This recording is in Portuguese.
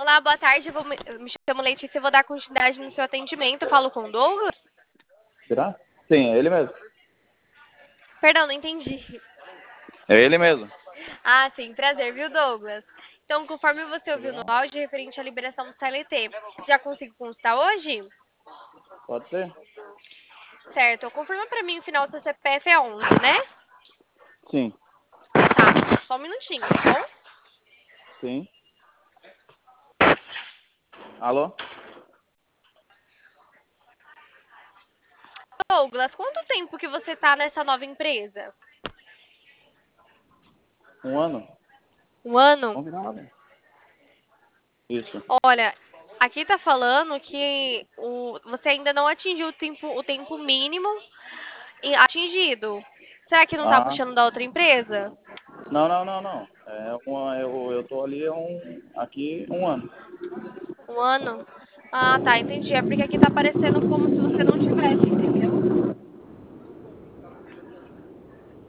Olá, boa tarde. Me chamo Letícia e vou dar continuidade no seu atendimento. Eu falo com o Douglas? Será? Sim, é ele mesmo. Perdão, não entendi. É ele mesmo. Ah, sim, prazer, viu, Douglas? Então, conforme você ouviu no áudio referente à liberação do CLT, já consigo consultar hoje? Pode ser? Certo, confirma pra mim o final do seu CPF é 11, né? Sim. Tá, só um minutinho, tá bom? Sim. Alô? Douglas, quanto tempo que você tá nessa nova empresa? Um ano? Um ano? Vamos virar lá, né? Isso. Olha, aqui tá falando que você ainda não atingiu o tempo mínimo atingido. Será que não tá Ah, puxando da outra empresa? não. Eu tô ali aqui um ano. Um ano? Ah, tá, entendi. É porque aqui tá parecendo como se você não tivesse.